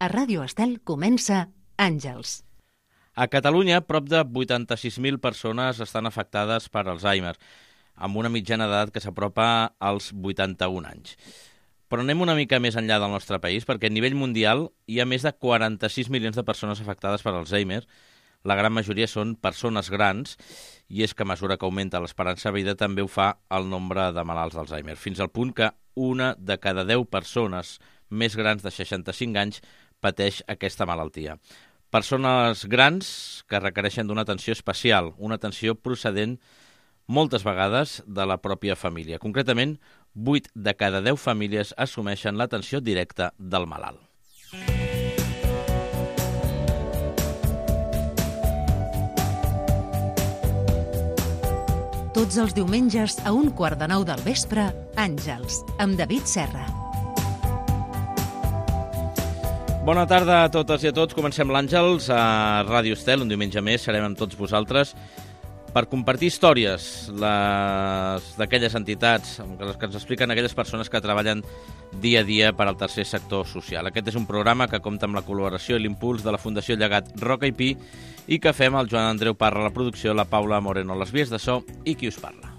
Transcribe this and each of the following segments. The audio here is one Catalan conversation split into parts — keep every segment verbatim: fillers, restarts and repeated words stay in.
A Ràdio Estel comença Àngels. A Catalunya, prop de vuitanta-sis mil persones estan afectades per Alzheimer, amb una mitjana d'edat que s'apropa als vuitanta-un anys. Però anem una mica més enllà del nostre país, perquè a nivell mundial hi ha més de quaranta-sis milions de persones afectades per Alzheimer. La gran majoria són persones grans, i és que a mesura que augmenta l'esperança de vida també ho fa el nombre de malalts d'Alzheimer, fins al punt que una de cada deu persones més grans de seixanta-cinc anys pateix aquesta malaltia. Persones grans que requereixen d'una atenció especial, una atenció procedent moltes vegades de la pròpia família. Concretament, vuit de cada deu famílies assumeixen l'atenció directa del malalt. Tots els diumenges a un quart de nou del vespre, Àngels, amb David Serra. Bona tarda a totes i a tots. Comencem l'Àngels a Ràdio Estel. Un diumenge més serem amb tots vosaltres per compartir històries les d'aquelles entitats, les que ens expliquen aquelles persones que treballen dia a dia per al tercer sector social. Aquest és un programa que compta amb la col·laboració i l'impuls de la Fundació Llegat Roca i Pi i que fem el Joan Andreu Parra a la producció, la Paula Moreno a les vies de so i qui us parla.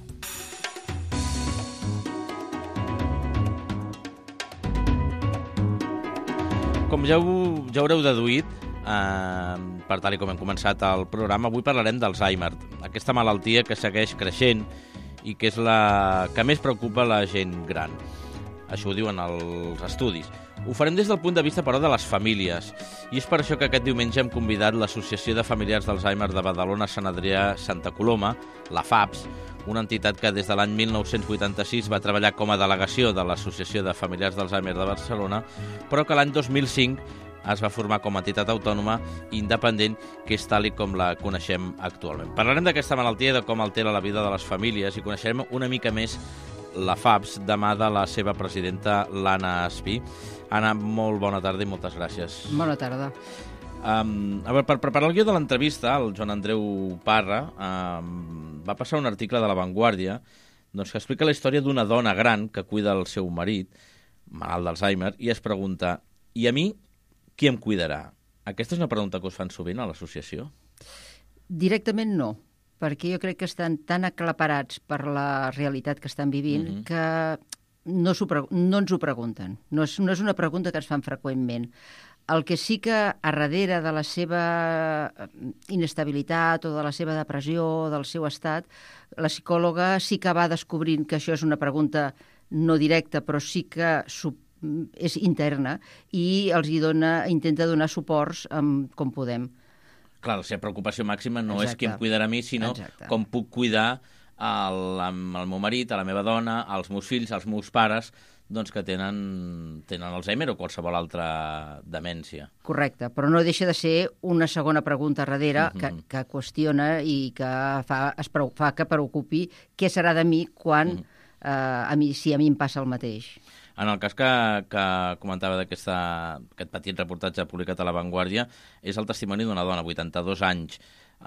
Com ja, ho, ja haureu deduït, eh, per tal com hem començat el programa, avui parlarem d'Alzheimer, aquesta malaltia que segueix creixent i que és la que més preocupa la gent gran. Això ho diuen els estudis. Ho farem des del punt de vista, però, de les famílies. I és per això que aquest diumenge hem convidat l'Associació de Familiars d'Alzheimer de Badalona Sant Adrià Santa Coloma, la F A B S, una entitat que des de l'any mil nou-cents vuitanta-sis va treballar com a delegació de l'Associació de Familiars d'Alzheimer de Barcelona, però que l'any dos mil cinc es va formar com a entitat autònoma independent, que és tal i com la coneixem actualment. Parlarem d'aquesta malaltia i de com altera la vida de les famílies i coneixerem una mica més la F A B S de mà de la seva presidenta, l'Anna Espí. Anna, molt bona tarda i moltes gràcies. Bona tarda. Um, a veure, per preparar el guió de l'entrevista, el Joan Andreu Parra um, va passar un article de La Vanguardia doncs, que explica la història d'una dona gran que cuida el seu marit, malalt d'Alzheimer, i es pregunta, i a mi, qui em cuidarà? Aquesta és una pregunta que us fan sovint a l'associació? Directament no, perquè jo crec que estan tan aclaparats per la realitat que estan vivint mm-hmm. que no, no ens ho pregunten. No és, no és una pregunta que ens fan freqüentment. El que sí que a darrere de la seva inestabilitat o de la seva depressió, del seu estat, la psicòloga sí que va descobrint que això és una pregunta no directa, però sí que és interna i els hi dona, intenta donar suports amb, com podem. Clar, la seva preocupació màxima no Exacte. És qui em cuidarà a mi, sinó Exacte. Com puc cuidar el, el meu marit, a la meva dona, als meus fills, als meus pares, doncs que tenen, tenen Alzheimer o qualsevol altra demència. Correcte, però no deixa de ser una segona pregunta darrere mm-hmm. que, que qüestiona i que fa, es preu, fa que preocupi què serà de mi quan, mm-hmm. eh, a mi, si a mi em passa el mateix. En el cas que, que comentava d'aquest petit reportatge publicat a La Vanguardia, és el testimoni d'una dona, vuitanta-dos anys.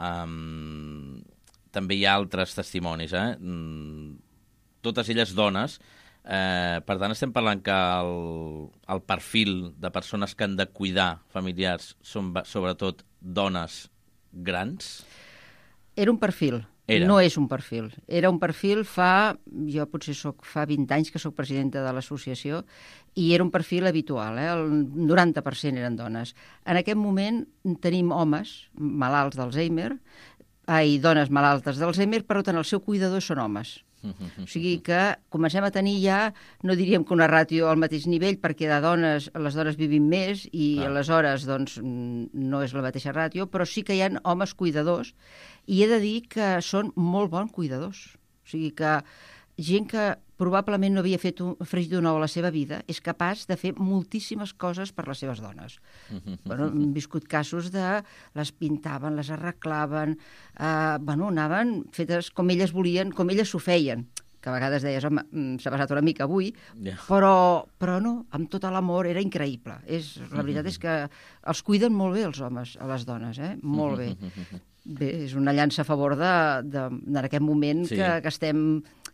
Um, també hi ha altres testimonis, eh? Um, totes elles dones. Eh, per tant, estem parlant que el, el perfil de persones que han de cuidar familiars són sobretot dones grans? Era un perfil. Era. No és un perfil. Era un perfil fa... Jo potser soc, fa vint anys que sóc presidenta de l'associació i era un perfil habitual. Eh? El noranta per cent eren dones. En aquest moment tenim homes malalts d'Alzheimer i dones malaltes d'Alzheimer, però tant el seu cuidador són homes. O sigui que comencem a tenir ja, no diríem que una ràtio al mateix nivell, perquè de dones, les dones vivim més i ah. aleshores doncs, no és la mateixa ràtio, però sí que hi ha homes cuidadors i he de dir que són molt bons cuidadors. O sigui que gent que probablement no havia fet un fregit d'un ou a la seva vida és capaç de fer moltíssimes coses per les seves dones. Bueno, hem viscut casos de les pintaven, les arreglaven, eh, bueno, anaven fetes com elles volien, com elles s'ho feien. Que a vegades deies, home, s'ha passat una mica avui, yeah. però, però no, amb tot l'amor era increïble. És, la veritat és que els cuiden molt bé els homes a les dones, eh? Molt bé. Bé, és una llança a favor de, de, en aquest moment sí. que, que estem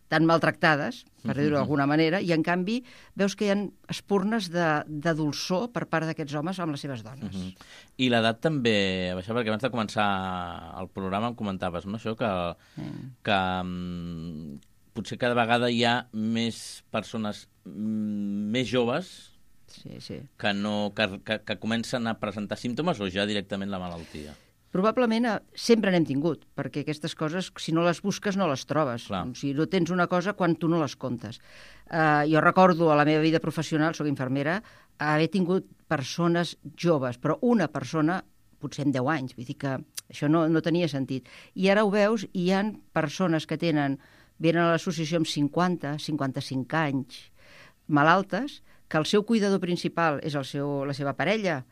tan maltractades, per dir-ho d'alguna manera, i en canvi veus que hi ha espurnes de, de dolçor per part d'aquests homes amb les seves dones. Uh -huh. I l'edat també, això perquè abans de començar el programa em comentaves, no?, això, que, sí. que um, potser cada vegada hi ha més persones mm, més joves sí, sí. Que, no, que, que, que comencen a presentar símptomes o ja directament la malaltia. Probablement sempre n'hem tingut, perquè aquestes coses, si no les busques, no les trobes. Clar. O sigui, no tens una cosa quan tu no les comptes. Uh, jo recordo a la meva vida professional, soc infermera, haver tingut persones joves, però una persona, potser amb deu anys, vull dir que això no, no tenia sentit. I ara ho veus, i hi ha persones que tenen, venen a l'associació amb cinquanta, cinquanta-cinc anys, malaltes, que el seu cuidador principal és el seu, la seva parella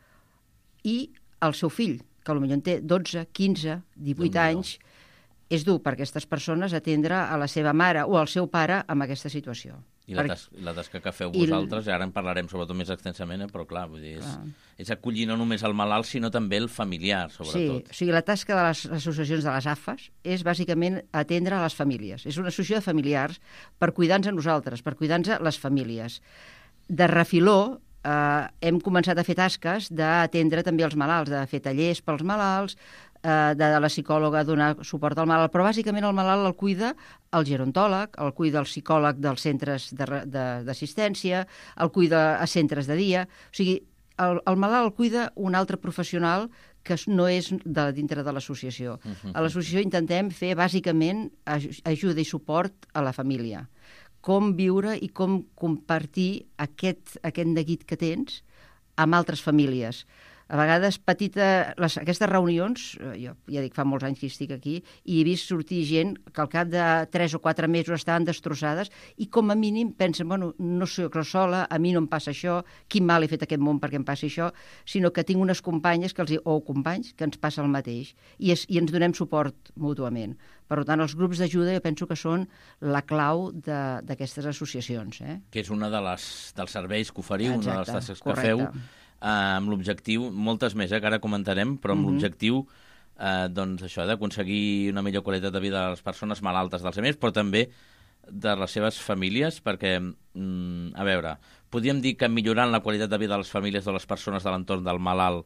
i el seu fill, que potser en té dotze, quinze, divuit anys. És dur per aquestes persones atendre a la seva mare o al seu pare amb aquesta situació. I la, tas la tasca que feu vosaltres, i ara en parlarem sobretot més extensament, eh? Però clar, vull dir, és, és acollir no només el malalt, sinó també el familiar, sobretot. Sí, o sigui, la tasca de les associacions de les A F As és bàsicament atendre a les famílies. És una associació de familiars per cuidar-nos a nosaltres, per cuidar-nos a les famílies. De refiló, eh, hem començat a fer tasques d'atendre també els malalts, de fer tallers pels malalts, eh, de la psicòloga donar suport al malalt, però bàsicament el malalt el cuida el gerontòleg, el cuida el psicòleg dels centres d'assistència, el cuida a centres de dia. O sigui, el, el malalt el cuida un altre professional que no és de dintre de l'associació. A l'associació intentem fer bàsicament ajuda i suport a la família. Com viure i com compartir aquest, aquest neguit que tens amb altres famílies. A vegades, petita, les, aquestes reunions, jo ja dic, fa molts anys que estic aquí, i he vist sortir gent que al cap de tres o quatre mesos estaven destrossades i com a mínim pensen, bueno, no soc sola, a mi no em passa això, quin mal he fet a aquest món perquè em passi això, sinó que tinc unes companyes que els, o companys que ens passa el mateix i, es, i ens donem suport mútuament. Per tant, els grups d'ajuda jo penso que són la clau d'aquestes associacions. Eh? Que és una de les, dels serveis que oferiu, Exacte, una de les tasques que correcte. feu, Uh, amb l'objectiu, moltes més, eh, que ara comentarem, però amb uh -huh. l'objectiu uh, doncs això, d'aconseguir una millor qualitat de vida de les persones malaltes dels altres, però també de les seves famílies, perquè, mm, a veure, podríem dir que millorant la qualitat de vida de les famílies de les persones de l'entorn del malalt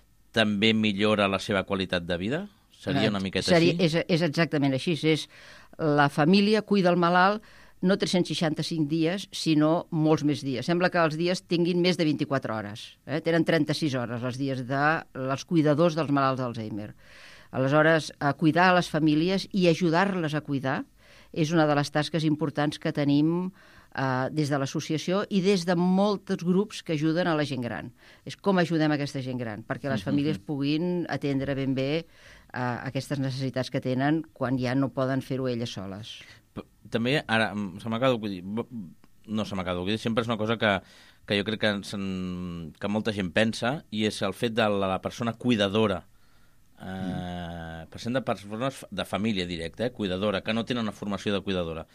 també millora la seva qualitat de vida? Seria una miqueta Seria, així? És, és exactament així. És, la família cuida el malalt no tres-cents seixanta-cinc dies, sinó molts més dies. Sembla que els dies tinguin més de vint-i-quatre hores. Eh? Tenen trenta-sis hores els dies dels cuidadors dels malalts d'Alzheimer. Aleshores, a cuidar a les famílies i ajudar-les a cuidar és una de les tasques importants que tenim eh, des de l'associació i des de molts grups que ajuden a la gent gran. És com ajudem a aquesta gent gran, perquè les famílies puguin atendre ben bé eh, aquestes necessitats que tenen quan ja no poden fer-ho elles soles. També, ara, se m'acaba d'acudir, no se m'acaba d'acudir, sempre és una cosa que, que jo crec que, que molta gent pensa, i és el fet de la, la persona cuidadora, eh, per cent de persones de família directa, eh, cuidadora, que no tenen una formació de cuidadora.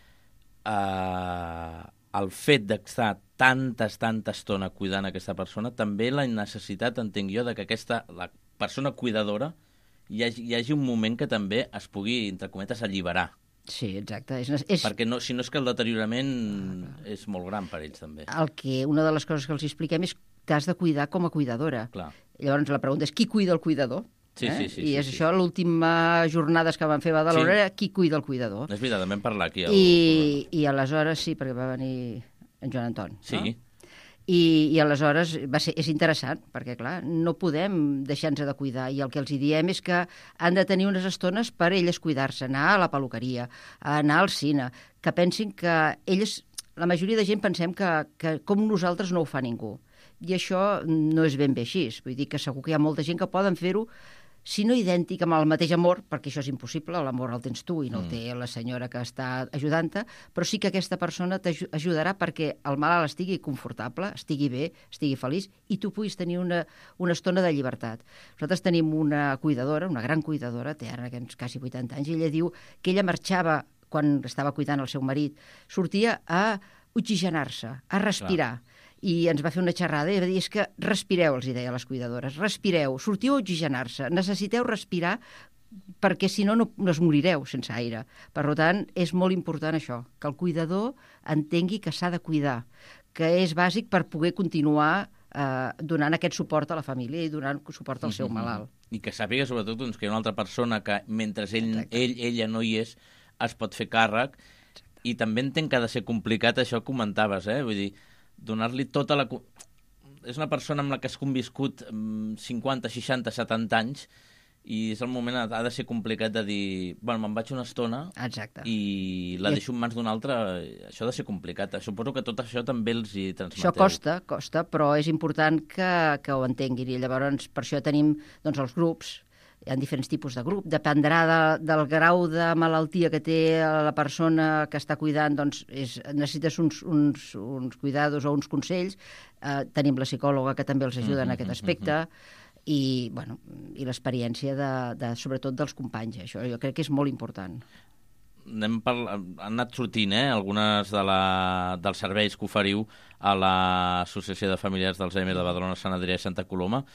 Eh, el fet d'estar tantes, tanta estona cuidant aquesta persona, també la necessitat, entenc jo, de que aquesta, la persona cuidadora hi hagi, hi hagi un moment que també es pugui, entre cometes, alliberar. Sí, exacte. És, és... Perquè no, si no és que el deteriorament ah, és molt gran per ells, també. El que, una de les coses que els expliquem és que t'has de cuidar com a cuidadora. Clar. Llavors la pregunta és qui cuida el cuidador? Sí, eh? sí, sí. I sí, és sí. això, l'última jornades que van fer a Badalona, sí. era qui cuida el cuidador. És veritat, també en parlar aquí. El... I, I aleshores, sí, perquè va venir en Joan Anton. Sí. No? I, i aleshores va ser, és interessant, perquè, clar, no podem deixar-nos de cuidar, i el que els hi diem és que han de tenir unes estones per elles cuidar-se, anar a la peluqueria, anar al cine, que pensin que elles, la majoria de gent pensem que, que com nosaltres no ho fa ningú. I això no és ben bé així. Vull dir que segur que hi ha molta gent que poden fer-ho, si no idèntic amb el mateix amor, perquè això és impossible, l'amor el tens tu i no el té la senyora que està ajudant-te, però sí que aquesta persona t'ajudarà perquè el malalt estigui confortable, estigui bé, estigui feliç i tu puguis tenir una, una estona de llibertat. Nosaltres tenim una cuidadora, una gran cuidadora, té ara quasi vuitanta anys, i ella diu que ella marxava, quan estava cuidant el seu marit, sortia a oxigenar-se, a respirar. Clar. I ens va fer una xerrada i va dir, és que respireu, els hi deia a les cuidadores, respireu, sortiu a oxigenar-se, necessiteu respirar perquè si no, no es morireu sense aire. Per tant, és molt important això, que el cuidador entengui que s'ha de cuidar, que és bàsic per poder continuar eh, donant aquest suport a la família i donant suport al seu malalt. I que sàpiga, sobretot, doncs, que hi ha una altra persona que, mentre ell, ell, ella no hi és, es pot fer càrrec. Exacte. I també entenc que ha de ser complicat, això que comentaves, eh? Vull dir, donar-li tota la... És una persona amb la que has conviscut cinquanta, seixanta, setanta anys i és el moment, ha de ser complicat de dir, bueno, me'n vaig una estona Exacte. I la I... deixo en mans d'un altre, això ha de ser complicat. Suposo que tot això també els hi transmeteu. Això costa, costa, però és important que, que ho entenguin i llavors per això tenim doncs, els grups. Hi ha diferents tipus de grup, dependrà de, del grau de malaltia que té la persona que està cuidant, doncs és, necessites uns, uns, uns cuidados o uns consells. Eh, tenim la psicòloga que també els ajuda mm-hmm, en aquest aspecte mm-hmm. i, bueno, i l'experiència de, de, sobretot dels companys. Això jo crec que és molt important. Anem per, han anat sortint eh, algunes de la, dels serveis que oferiu a l'Associació de Familiars d'Alzheimer de Badalona, Sant Adrià i Santa Coloma.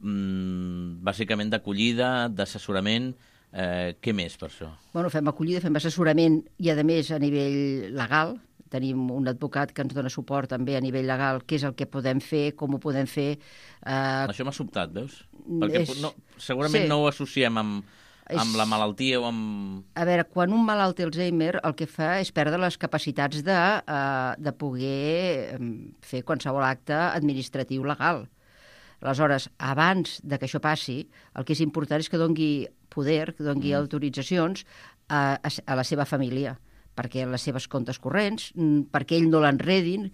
Mm, bàsicament d'acollida, d'assessorament, eh, què més per això? Bueno, fem acollida, fem assessorament i a més a nivell legal, tenim un advocat que ens dona suport també a nivell legal, què és el que podem fer, com ho podem fer. Eh... Això m'ha sobtat, veus? Perquè és... no, segurament sí. no ho associem amb, amb és... la malaltia o amb... A veure, quan un malalt té Alzheimer el que fa és perdre les capacitats de, uh, de poder fer qualsevol acte administratiu legal. Aleshores, abans de que això passi, el que és important és que dongui poder, que dongui mm. autoritzacions a, a, a la seva família, perquè les seves comptes corrents, perquè ell no l'enredin,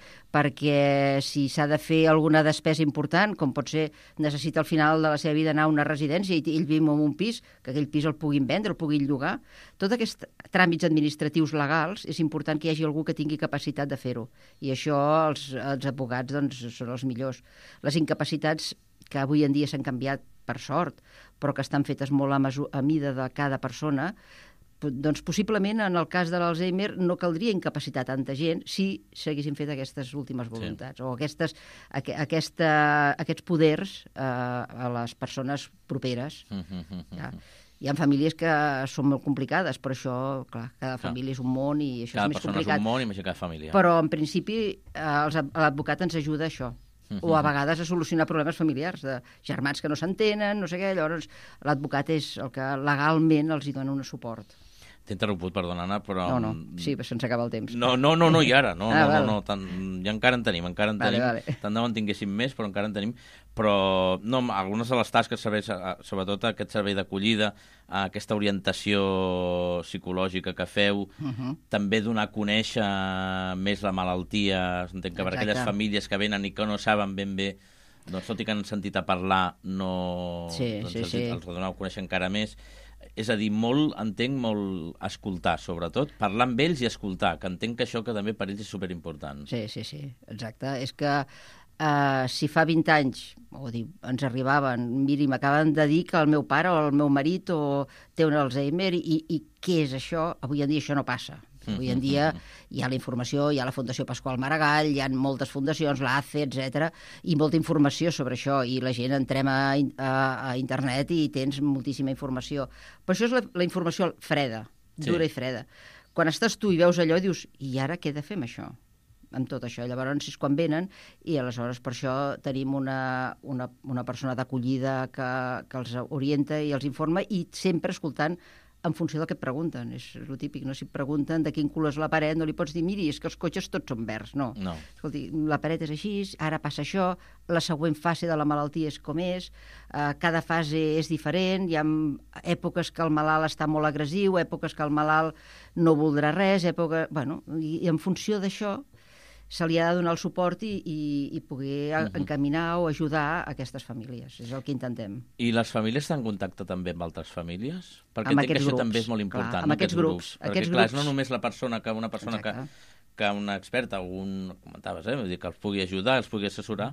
perquè si s'ha de fer alguna despesa important, com pot ser necessita al final de la seva vida anar a una residència i ell viu en un pis, que aquell pis el puguin vendre, el puguin llogar. Tots aquests tràmits administratius legals és important que hi hagi algú que tingui capacitat de fer-ho. I això els, els advocats doncs, són els millors. Les incapacitats que avui en dia s'han canviat per sort, però que estan fetes molt a, mesura, a mida de cada persona, doncs possiblement en el cas de l'Alzheimer no caldria incapacitar tanta gent si s'haguessin fet aquestes últimes voluntats sí. o aquestes, aqu aquesta, aquests poders eh, a les persones properes. Mm -hmm. ja. Hi ha famílies que són molt complicades, però això, clar, cada família clar. és un món i això cada és més complicat. Cada persona és un món i més cada família. Però en principi eh, l'advocat ens ajuda a això. O a vegades a solucionar problemes familiars de germans que no s'entenen, no sé què, llavors l'advocat és el que legalment els hi dona un suport. T'he interromput, perdona, Anna, però... No, no, sí, se'ns acaba el temps. No, no, no, no i ara, no, ah, no, no, no, tant, ja encara en tenim, encara en vale, tenim, vale. tant de bon tinguéssim més, però encara en tenim, però no, algunes de les tasques, serveis, sobretot aquest servei d'acollida, aquesta orientació psicològica que feu, uh -huh. també donar a conèixer més la malaltia, entenc que per aquelles famílies que venen i que no saben ben bé, doncs tot i que han sentit a parlar, no... Sí, doncs sí, els, sí. els doneu a conèixer encara més. És a dir, molt, entenc molt escoltar, sobretot, parlar amb ells i escoltar, que entenc que això que també per ells és superimportant. Sí, sí, sí, exacte. És que uh, si fa vint anys o dir, ens arribaven, miri, m'acaben de dir que el meu pare o el meu marit o té un Alzheimer i, i què és això? Avui en dia això no passa. Avui en dia hi ha la informació, hi ha la Fundació Pasqual Maragall, hi ha moltes fundacions, l'A C E, etcètera, i molta informació sobre això, i la gent entrem a, a, a internet i tens moltíssima informació. Però això és la, la informació freda, dura sí. i freda. Quan estàs tu i veus allò, dius, i ara què he de fer amb això? Amb tot això. Llavors és quan venen, i aleshores per això tenim una, una, una persona d'acollida que, que els orienta i els informa, i sempre escoltant en funció del que et pregunten. És el típic, no? Si et pregunten de quin color és la paret, no li pots dir, miri, és que els cotxes tots són verds. No. no. Escolti, la paret és així, ara passa això, la següent fase de la malaltia és com és, eh, cada fase és diferent, hi ha èpoques que el malalt està molt agressiu, èpoques que el malalt no voldrà res, època... Bueno, i, i en funció d'això se li ha de donar el suport i, i, i poder uh-huh. encaminar o ajudar a aquestes famílies. És el que intentem. I les famílies estan en contacte també amb altres famílies? Perquè amb entenc que això grups. també és molt important. Clar, amb aquests, aquests grups. grups. Perquè, aquests clar, grups. és no només la persona que una persona que, que una experta o un, comentaves, eh? Vull dir, que els pugui ajudar, els pugui assessorar,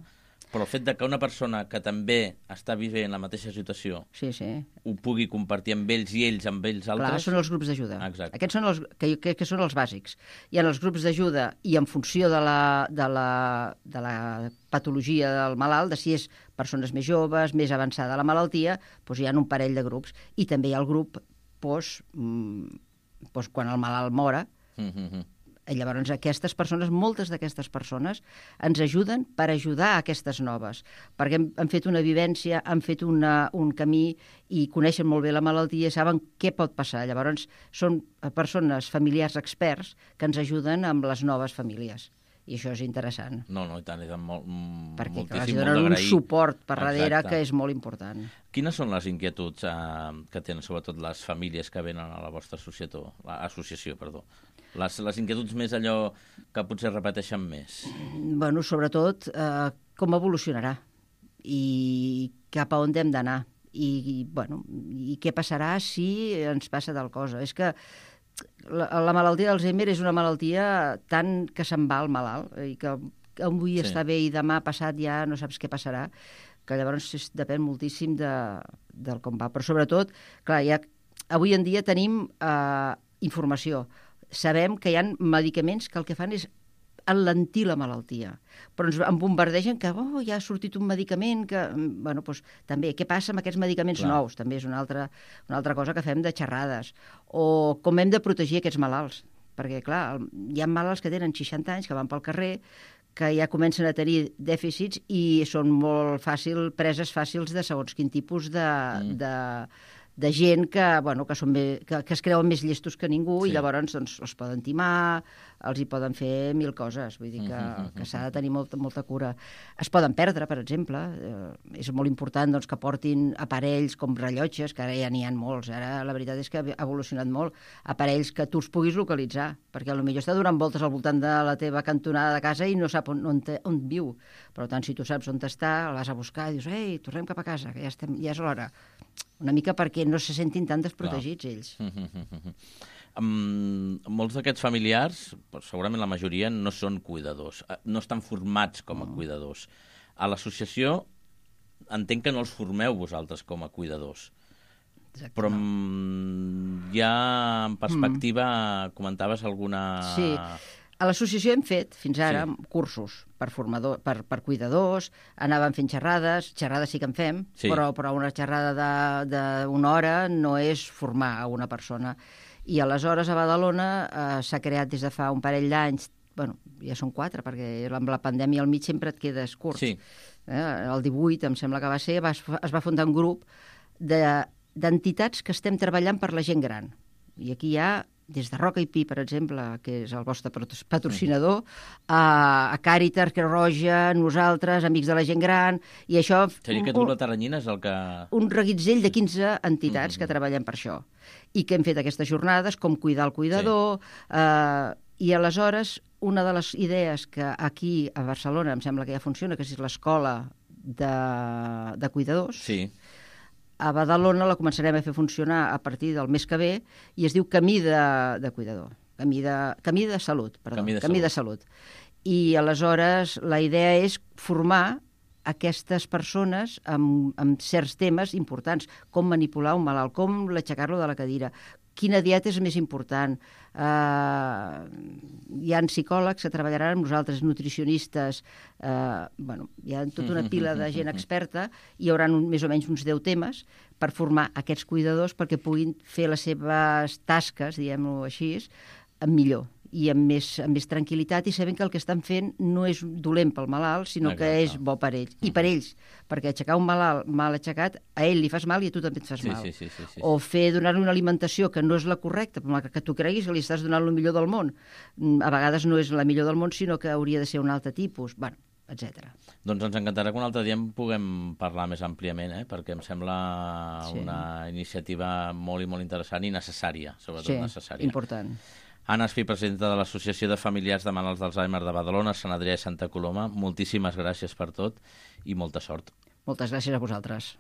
Però el fet de que una persona que també està vivint la mateixa situació sí, sí. ho pugui compartir amb ells i ells amb ells altres... Clar, són els grups d'ajuda. Exacte. Aquests són els que, que, que són els bàsics. Hi ha els grups d'ajuda i en funció de la, de, la, de la patologia del malalt, de si és persones més joves, més avançada la malaltia, doncs hi ha un parell de grups. I també hi ha el grup doncs, doncs quan el malalt mora, mm-hmm. llavors aquestes persones, moltes d'aquestes persones ens ajuden per ajudar a aquestes noves, perquè hem, han fet una vivència, han fet una, un camí i coneixen molt bé la malaltia i saben què pot passar. Llavors són persones, familiars experts que ens ajuden amb les noves famílies. I això és interessant. No, no, i tant, i tant, molt, perquè moltíssim, clar, donen molt un suport per darrere Exacte. que és molt important. Quines són les inquietuds eh, que tenen sobretot les famílies que venen a la vostra associació, l'associació, perdó? Les, les inquietuds més allò que potser repeteixen més? Bueno, sobretot eh, com evolucionarà i cap a on hem d'anar i, i, bueno, i què passarà si ens passa tal cosa. És que la, la malaltia d'Alzheimer és una malaltia tant que se'n va al malalt i que avui sí. està bé i demà passat ja no saps què passarà, que llavors depèn moltíssim de, del com va. Però sobretot, clar, ja, avui en dia tenim eh, informació. Sabem que hi ha medicaments que el que fan és enlentir la malaltia, però ens en bombardegen que oh, ja ha sortit un medicament que... Bueno, doncs, també, què passa amb aquests medicaments Clar. nous? També és una altra, una altra cosa que fem de xerrades. O com hem de protegir aquests malalts. Perquè, clar, hi ha malalts que tenen seixanta anys, que van pel carrer, que ja comencen a tenir dèficits i són molt fàcil, preses fàcils de segons quin tipus de... Mm. de de gent que, bueno, que, són bé, que, que es creuen més llestos que ningú sí. i llavors doncs, els poden timar, els hi poden fer mil coses. Vull dir que, mm-hmm. que s'ha de tenir molta, molta cura. Es poden perdre, per exemple. Eh, és molt important doncs, que portin aparells com rellotges, que ara ja n'hi ha molts. Ara la veritat és que ha evolucionat molt. Aparells que tu els puguis localitzar, perquè potser està donant voltes al voltant de la teva cantonada de casa i no sap on, on, te, on viu. Per tant, si tu saps on està, el vas a buscar i dius, ei, tornem cap a casa, que ja, estem, ja és l'hora. Una mica perquè no se sentin tan desprotegits, Clar. ells. Mm-hmm. Um, molts d'aquests familiars, segurament la majoria, no són cuidadors, no estan formats com a mm. cuidadors. A l'associació entenc que no els formeu vosaltres com a cuidadors. Exacte, però no. Ja en perspectiva mm. comentaves alguna... Sí. A l'associació hem fet, fins ara, sí. cursos per, formador, per, per cuidadors, anàvem fent xerrades, xerrades sí que en fem, sí. però, però una xerrada d'una hora no és formar a una persona. I aleshores a Badalona eh, s'ha creat des de fa un parell d'anys, bueno, ja són quatre, perquè amb la pandèmia al mig sempre et quedes curt. Sí. Eh, el divuit, em sembla que va ser, va, es va fundar un grup d'entitats que estem treballant per la gent gran. I aquí hi ha des de Roca i Pi, per exemple, que és el vostre patrocinador, a, a Càritas, Creu Roja, nosaltres, Amics de la Gent Gran, i això... Seria que tu la Teranyina és el que... Un reguitzell de quinze entitats mm-hmm. que treballen per això, i que hem fet aquestes jornades, com cuidar el cuidador, sí. eh, i aleshores una de les idees que aquí a Barcelona em sembla que ja funciona, que és l'escola de, de cuidadors, sí. A Badalona la començarem a fer funcionar a partir del mes que ve i es diu Camí de, de Cuidador, Camí de, camí de Salut, perdó, Camí de Camí de Salut. Salut. I aleshores la idea és formar aquestes persones amb, amb certs temes importants, com manipular un malalt, com l'aixecar-lo de la cadira, quina dieta és més important. Uh, hi ha psicòlegs que treballaran amb nosaltres, nutricionistes, uh, bueno, hi ha tota una pila de gent experta, hi haurà un, més o menys uns deu temes per formar aquests cuidadors perquè puguin fer les seves tasques, diguem-ho així, millor i amb més, amb més tranquil·litat i sabent que el que estan fent no és dolent pel malalt, sinó Exacte. que és bo per ells. I per ells, perquè aixecar un malalt mal aixecat, a ell li fas mal i a tu també et fas sí, mal. Sí, sí, sí, sí, sí. O fer donar-li una alimentació que no és la correcta, però que tu creguis que li estàs donant el millor del món. A vegades no és la millor del món, sinó que hauria de ser un altre tipus, bueno, etcètera. Doncs ens encantarà que un altre dia en puguem parlar més àmpliament, eh? Perquè em sembla sí. una iniciativa molt i molt interessant i necessària, sobretot sí, necessària. Important. Anna Espí, presidenta de l'Associació de Familiars de Malalts d'Alzheimer de Badalona, Sant Adrià i Santa Coloma, moltíssimes gràcies per tot i molta sort. Moltes gràcies a vosaltres.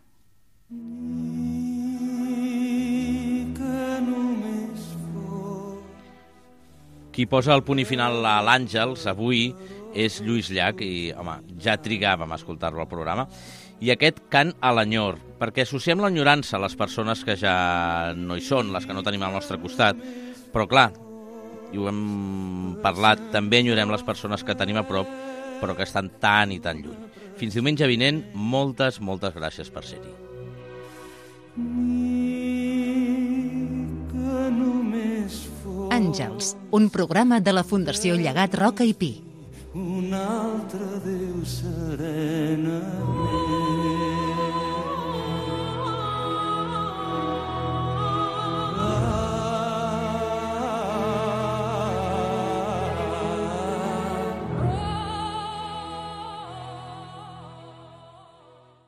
Qui posa el punt i final a l'Àngels avui és Lluís Llach, i, home, ja trigàvem a escoltar-lo al programa, i aquest cant a l'enyor, perquè associem l'enyorança a les persones que ja no hi són, les que no tenim al nostre costat, però clar, i ho hem parlat, també enyorem les persones que tenim a prop, però que estan tan i tan lluny. Fins diumenge vinent, moltes, moltes gràcies per ser-hi. Àngels, un programa de la Fundació Llegat Roca i Pi. Un altre Déu serenament.